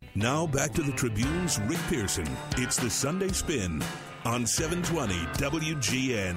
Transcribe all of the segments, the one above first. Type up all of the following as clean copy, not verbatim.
Now back to the Tribune's Rick Pearson. It's the Sunday Spin on 720 WGN.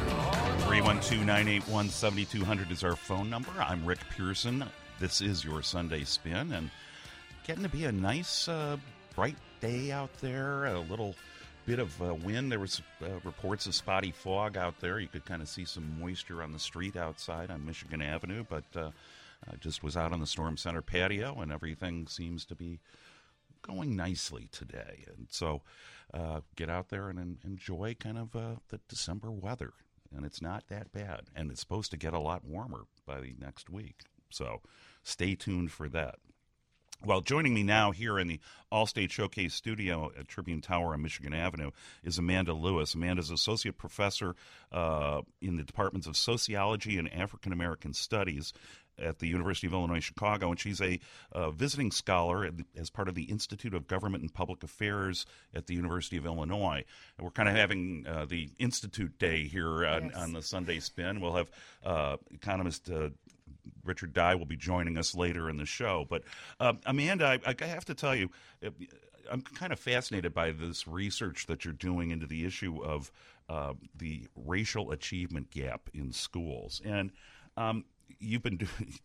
312-981-7200 is our phone number. I'm Rick Pearson. This is your Sunday Spin, and getting to be a nice, bright day out there. A little bit of wind. There was reports of spotty fog out there. You could kind of see some moisture on the street outside on Michigan Avenue, but I just was out on the Storm Center patio, and everything seems to be going nicely today. And so get out there and enjoy kind of the December weather. And it's not that bad. And it's supposed to get a lot warmer by the next week. So stay tuned for that. Well, joining me now here in the Allstate Showcase studio at Tribune Tower on Michigan Avenue is Amanda Lewis. Amanda is Associate Professor in the Departments of Sociology and African American Studies at the University of Illinois Chicago, and she's a visiting scholar as part of the Institute of Government and Public Affairs at the University of Illinois. And we're kind of having the Institute Day here on the Sunday Spin. We'll have economist Richard Dye will be joining us later in the show. But Amanda, I have to tell you, I'm kind of fascinated by this research that you're doing into the issue of the racial achievement gap in schools. And you've been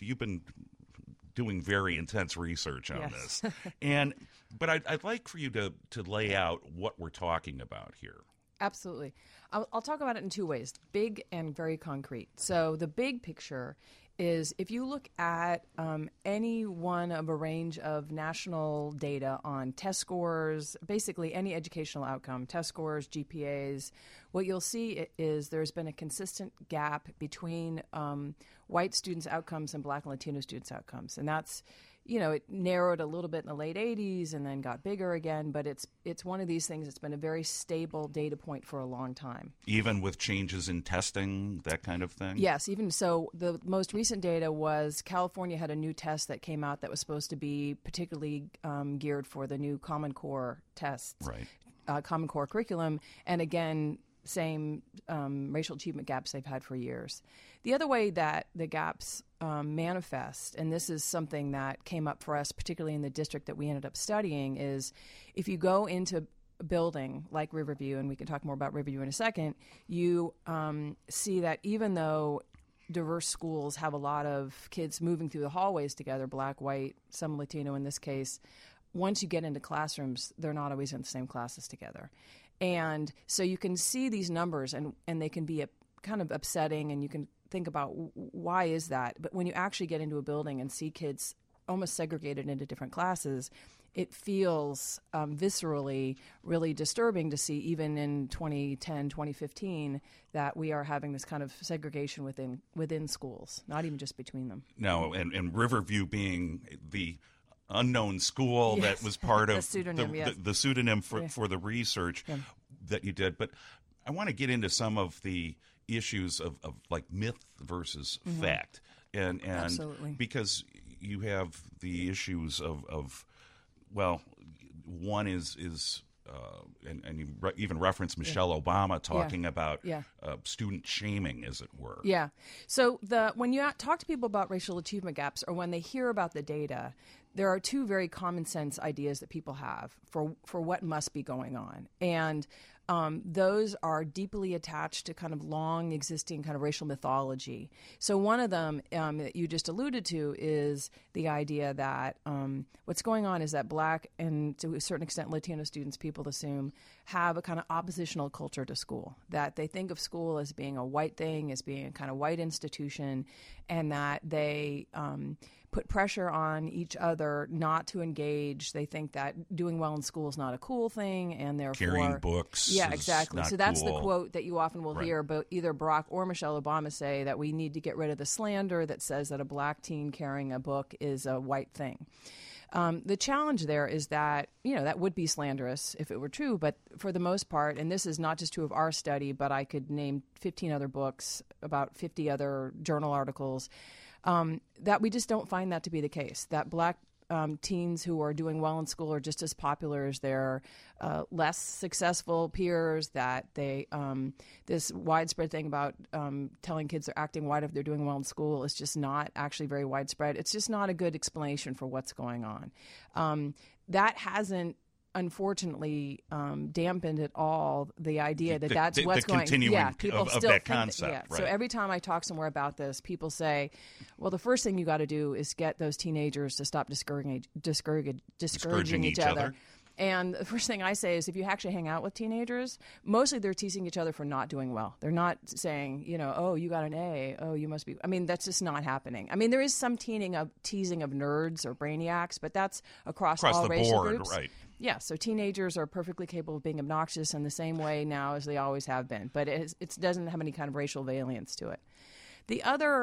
doing very intense research on this, but I'd like for you to lay out what we're talking about here. Absolutely. I'll talk about it in two ways, big and very concrete. So the big picture is if you look at any one of a range of national data on test scores, basically any educational outcome, test scores, GPAs, what you'll see is there's been a consistent gap between white students' outcomes and Black and Latino students' outcomes. And that's, it narrowed a little bit in the late 80s and then got bigger again, but it's one of these things that's been a very stable data point for a long time. Even with changes in testing, that kind of thing? Yes, even so. The most recent data was California had a new test that came out that was supposed to be particularly geared for the new Common Core tests, Common Core curriculum, and again, same racial achievement gaps they've had for years. The other way that the gaps manifest, and this is something that came up for us, particularly in the district that we ended up studying, is if you go into a building like Riverview, and we can talk more about Riverview in a second, you see that even though diverse schools have a lot of kids moving through the hallways together, Black, white, some Latino in this case, once you get into classrooms, they're not always in the same classes together. And so you can see these numbers, and they can be kind of upsetting, and you can think about why is that. But when you actually get into a building and see kids almost segregated into different classes, it feels viscerally really disturbing to see, even in 2010, 2015, that we are having this kind of segregation within schools, not even just between them. No, and Riverview being the unknown school that was part of the pseudonym for the research that you did. But I want to get into some of the issues of like myth versus fact. And Absolutely. Because you have the issues of one is and you even referenced Michelle Obama talking about student shaming, as it were. Yeah. So when you talk to people about racial achievement gaps, or when they hear about the data, there are two very common sense ideas that people have for what must be going on. And those are deeply attached to kind of long existing kind of racial mythology. So one of them that you just alluded to is the idea that what's going on is that Black and to a certain extent Latino students, people assume, have a kind of oppositional culture to school, that they think of school as being a white thing, as being a kind of white institution, and that they put pressure on each other not to engage. They think that doing well in school is not a cool thing, and therefore carrying books. Yeah, exactly. So that's cool. the quote that you often will hear, but either Barack or Michelle Obama say that we need to get rid of the slander that says that a Black teen carrying a book is a white thing. The challenge there is that, that would be slanderous if it were true, but for the most part, and this is not just true of our study, but I could name 15 other books, about 50 other journal articles, that we just don't find that to be the case, that Black teens who are doing well in school are just as popular as their less successful peers, that they this widespread thing about telling kids they're acting white if they're doing well in school is just not actually very widespread. It's just not a good explanation for what's going on. that hasn't, unfortunately, dampened at all the idea that that's what's the going. Continuing yeah, people of still that think concept. Yeah. Right. So every time I talk somewhere about this, people say, "Well, the first thing you got to do is get those teenagers to stop discouraging each other." And the first thing I say is, if you actually hang out with teenagers, mostly they're teasing each other for not doing well. They're not saying, oh, you got an A. Oh, you must be. I mean, that's just not happening. I mean, there is some teasing of nerds or brainiacs, but that's across all the racial board, groups. right? Yeah, so teenagers are perfectly capable of being obnoxious in the same way now as they always have been, but it doesn't have any kind of racial variance to it. The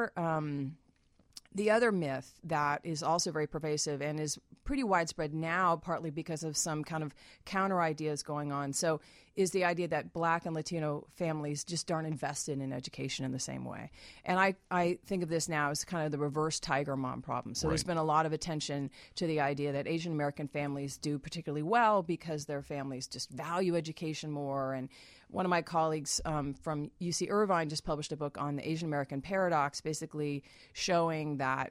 other myth that is also very pervasive and is pretty widespread now, partly because of some kind of counter ideas going on, so is the idea that Black and Latino families just aren't invested in education in the same way. And I think of this now as kind of the reverse tiger mom problem. So there's been a lot of attention to the idea that Asian American families do particularly well because their families just value education more. And one of my colleagues from UC Irvine just published a book on the Asian American paradox, basically showing that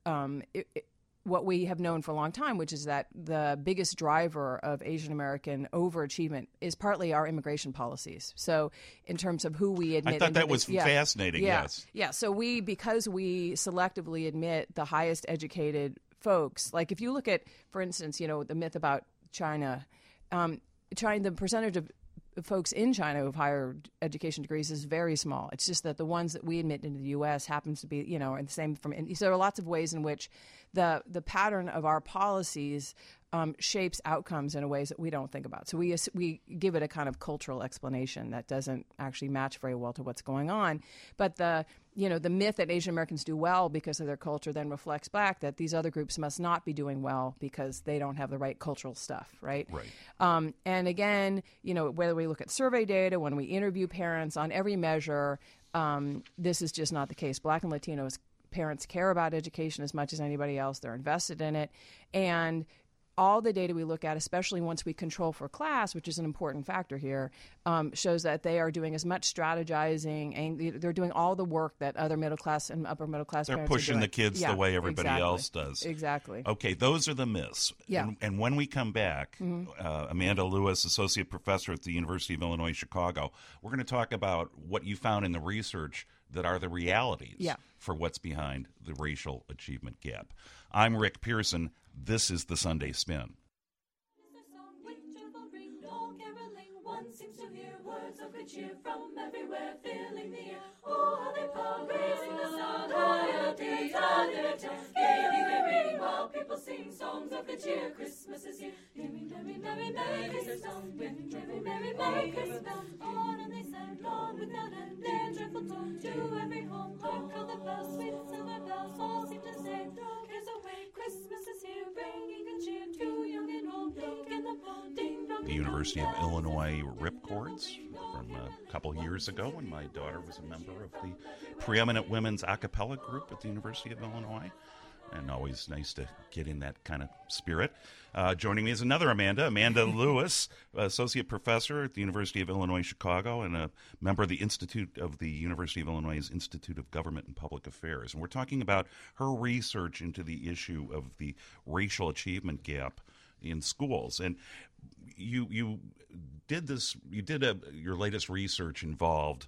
what we have known for a long time, which is that the biggest driver of Asian American overachievement is partly our immigration policies. So in terms of who we admit. I thought that was fascinating, yes. Yeah, so because we selectively admit the highest educated folks, like if you look at, for instance, the myth about China, the percentage of folks in China who have higher education degrees is very small. It's just that the ones that we admit into the U.S. happens to be, and the same from India. So there are lots of ways in which the pattern of our policies shapes outcomes in ways that we don't think about. So we give it a kind of cultural explanation that doesn't actually match very well to what's going on. But the myth that Asian Americans do well because of their culture then reflects back that these other groups must not be doing well because they don't have the right cultural stuff, right? Right. And again, whether we look at survey data, when we interview parents on every measure, this is just not the case. Black and Latinos parents care about education as much as anybody else. They're invested in it. And all the data we look at, especially once we control for class, which is an important factor here, shows that they are doing as much strategizing, and they're doing all the work that other middle class and upper middle class parents are doing. They're pushing the kids the way everybody else does. Exactly. Okay, those are the myths. Yeah. And when we come back, Amanda Lewis, Associate Professor at the University of Illinois Chicago, we're going to talk about what you found in the research that are the realities for what's behind the racial achievement gap. I'm Rick Pearson. This is the Sunday Spin. One seems to hear words of good cheer from everywhere, filling the air. Oh, how they pop, raising the sound, gaily they ring while people sing songs of good cheer. Christmas is here. Merry, merry, merry, merry Christmas. Merry, merry, merry Christmas. On and they sang, long without end, their joyful tone to every home. Hark how the bells, sweet silver bells, all seem to say, throw cares away. Christmas is here, bringing good cheer to young and old. In the pond, ding dong. The University of Illinois Ripcords from a couple years ago when my daughter was a member of the preeminent women's a cappella group at the University of Illinois. And always nice to get in that kind of spirit. Joining me is another Amanda Lewis, Associate Professor at the University of Illinois Chicago and a member of the University of Illinois' Institute of Government and Public Affairs. And we're talking about her research into the issue of the racial achievement gap in schools. And you did this. Your latest research involved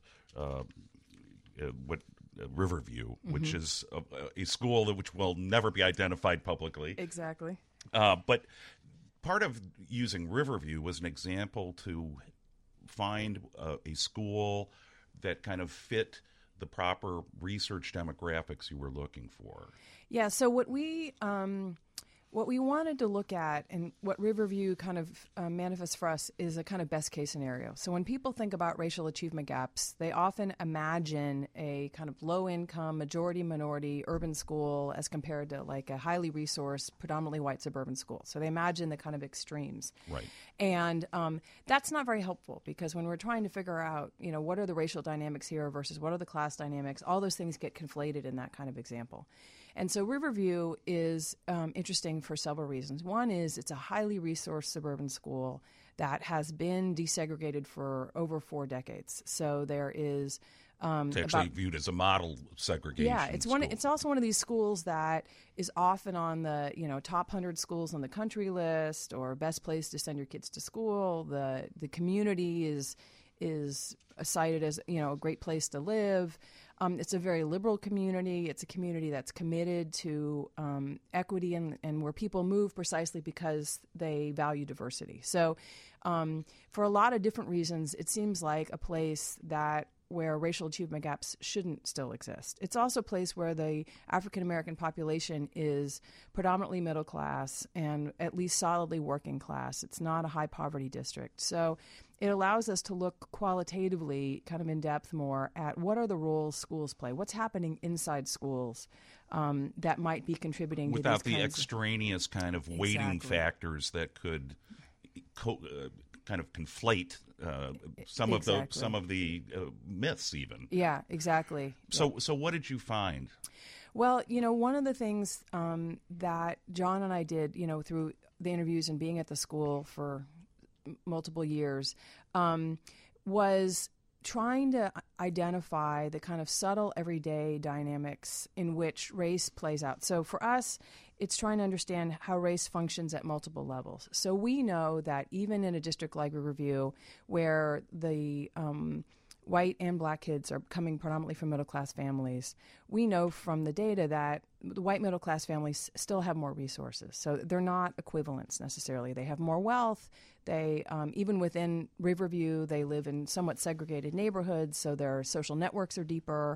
Riverview, which is a school which will never be identified publicly. Exactly. But part of using Riverview was an example to find a school that kind of fit the proper research demographics you were looking for. Yeah. So what we wanted to look at and what Riverview kind of manifests for us is a kind of best case scenario. So when people think about racial achievement gaps, they often imagine a kind of low income, majority minority urban school as compared to like a highly resourced, predominantly white suburban school. So they imagine the kind of extremes. Right. And that's not very helpful because when we're trying to figure out, what are the racial dynamics here versus what are the class dynamics, all those things get conflated in that kind of example. And so Riverview is interesting for several reasons. One is it's a highly resourced suburban school that has been desegregated for over 4 decades. So there is It's actually viewed as a model segregation. Yeah, it's also one of these schools that is often on the top 100 schools on the country list, or best place to send your kids to school. The community is cited as a great place to live. It's a very liberal community. It's a community that's committed to equity and where people move precisely because they value diversity. So for a lot of different reasons, it seems like a place where racial achievement gaps shouldn't still exist. It's also a place where the African American population is predominantly middle class and at least solidly working class. It's not a high poverty district. So it allows us to look qualitatively, kind of in depth more, at what are the roles schools play, what's happening inside schools that might be contributing without to these the extraneous kind of weighting factors that could kind of conflate some of the myths even. Yeah, exactly. So what did you find? Well, one of the things that John and I did, through the interviews and being at the school for multiple years, was trying to identify the kind of subtle everyday dynamics in which race plays out. So for us, it's trying to understand how race functions at multiple levels. So we know that even in a district like Riverview, where the white and black kids are coming predominantly from middle-class families, we know from the data that the white middle-class families still have more resources. So they're not equivalents necessarily. They have more wealth. They, even within Riverview, they live in somewhat segregated neighborhoods, so their social networks are deeper.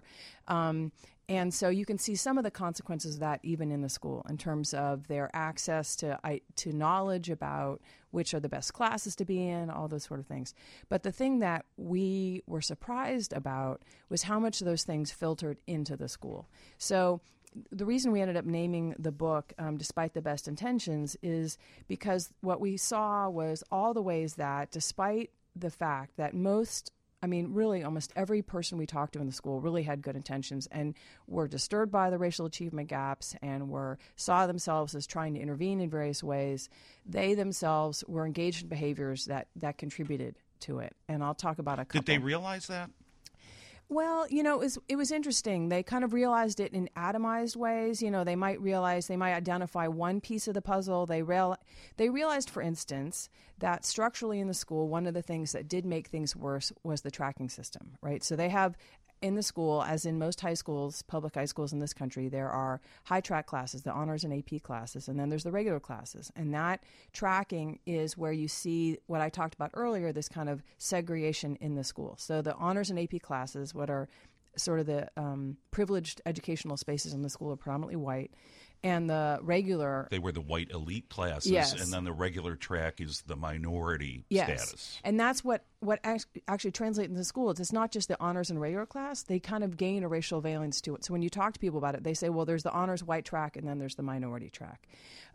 And so you can see some of the consequences of that even in the school in terms of their access to knowledge about which are the best classes to be in, all those sort of things. But the thing that we were surprised about was how much of those things filtered into the school. So the reason we ended up naming the book, despite the best intentions, is because what we saw was all the ways that, despite the fact that really almost every person we talked to in the school really had good intentions and were disturbed by the racial achievement gaps and saw themselves as trying to intervene in various ways, they themselves were engaged in behaviors that contributed to it. And I'll talk about a couple. Did they realize that? Well, it was interesting. They kind of realized it in atomized ways. They might identify one piece of the puzzle. They realized, for instance, that structurally in the school, one of the things that did make things worse was the tracking system, right? So they have in the school, as in most high schools, public high schools in this country, there are high track classes, the honors and AP classes, and then there's the regular classes. And that tracking is where you see what I talked about earlier, this kind of segregation in the school. So the honors and AP classes, what are sort of the privileged educational spaces in the school, are predominantly white. And the regular... They were the white elite classes, yes. And then the regular track is the minority yes. status. And that's what actually translates into school. It's not just the honors and regular class. They kind of gain a racial valence to it. So when you talk to people about it, they say, well, there's the honors white track, and then there's the minority track.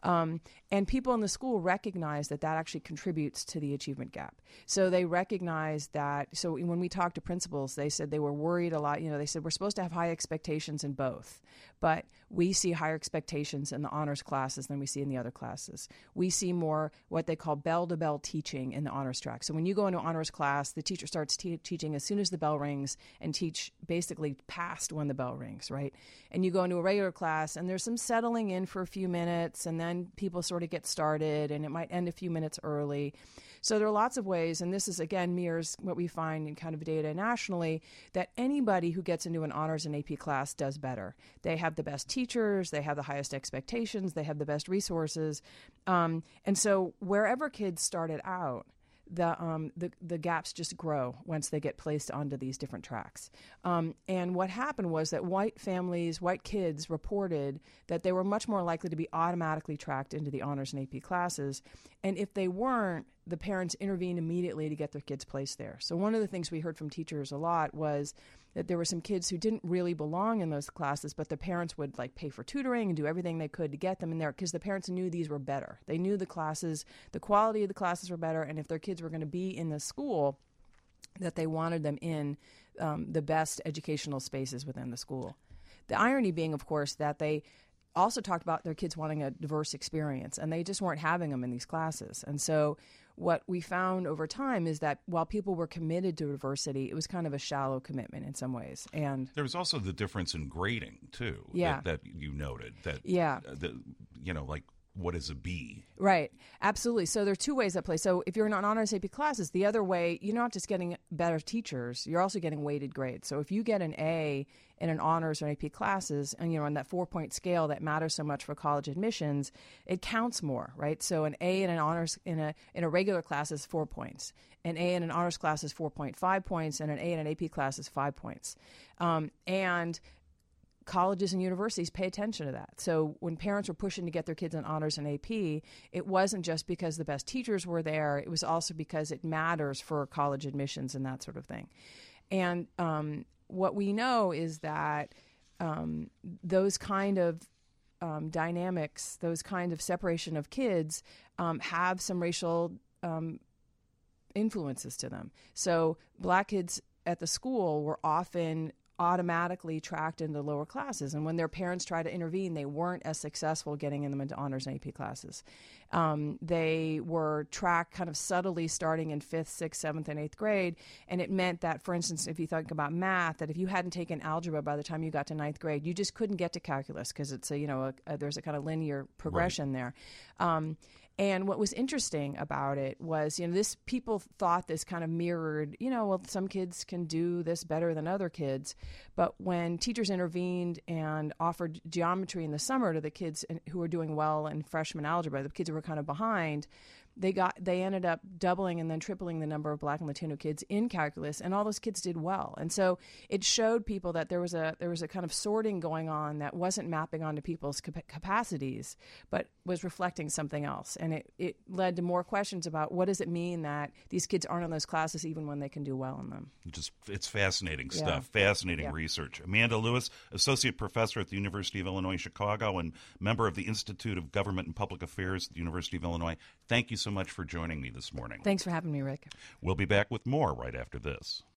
And people in the school recognize that actually contributes to the achievement gap. So they recognize that. So when we talked to principals, they said they were worried a lot. They said we're supposed to have high expectations in both, but we see higher expectations in the honors classes than we see in the other classes. We see more what they call bell-to-bell teaching in the honors track. So when you go into honors class, the teacher starts teaching as soon as the bell rings and teach basically past when the bell rings, right? And you go into a regular class, and there's some settling in for a few minutes, and then people sort of get started, and it might end a few minutes early. So there are lots of ways, and this is, again, mirrors what we find in kind of data nationally, that anybody who gets into an honors and AP class does better. They have the best teachers, they have the highest expectations, they have the best resources. And so wherever kids started out, the gaps just grow once they get placed onto these different tracks. And what happened was that white kids reported that they were much more likely to be automatically tracked into the honors and AP classes. And if they weren't, the parents intervened immediately to get their kids placed there. So one of the things we heard from teachers a lot was that there were some kids who didn't really belong in those classes, but the parents would pay for tutoring and do everything they could to get them in there because the parents knew these were better. They knew the classes, the quality of the classes were better, and if their kids were going to be in the school, that they wanted them in the best educational spaces within the school. The irony being, of course, that they also talked about their kids wanting a diverse experience, and they just weren't having them in these classes. And so what we found over time is that while people were committed to diversity, it was kind of a shallow commitment in some ways. And there was also the difference in grading too. Yeah. That you noted that. Yeah. Like what is a B? Right. Absolutely. So there are two ways at play. So if you're in an honors AP classes, the other way, you're not just getting better teachers, you're also getting weighted grades. So if you get an A in an honors or AP classes, and on that 4-point scale that matters so much for college admissions, it counts more, right? So an A in an honors in a regular class is 4 points. An A in an honors class is 4.5 points, and an A in an AP class is 5 points. And colleges and universities pay attention to that. So when parents were pushing to get their kids in honors and AP, it wasn't just because the best teachers were there. It was also because it matters for college admissions and that sort of thing. And what we know is that those kind of dynamics, those kind of separation of kids have some racial influences to them. So black kids at the school were often automatically tracked into lower classes. And when their parents tried to intervene, they weren't as successful getting them into honors and AP classes. They were tracked kind of subtly starting in 5th, 6th, 7th, and 8th grade. And it meant that, for instance, if you think about math, that if you hadn't taken algebra by the time you got to 9th grade, you just couldn't get to calculus because it's there's a kind of linear progression there. And what was interesting about it was, this people thought this kind of mirrored, some kids can do this better than other kids. But when teachers intervened and offered geometry in the summer to the kids who were doing well in freshman algebra, the kids who were kind of behind, they ended up doubling and then tripling the number of Black and Latino kids in calculus, and all those kids did well. And so it showed people that there was a kind of sorting going on that wasn't mapping onto people's capacities, but was reflecting something else. And it led to more questions about what does it mean that these kids aren't in those classes even when they can do well in them. It's fascinating stuff, fascinating research. Amanda Lewis, Associate Professor at the University of Illinois Chicago and member of the Institute of Government and Public Affairs at the University of Illinois. Thank you so much for joining me this morning. Thanks for having me, Rick. We'll be back with more right after this.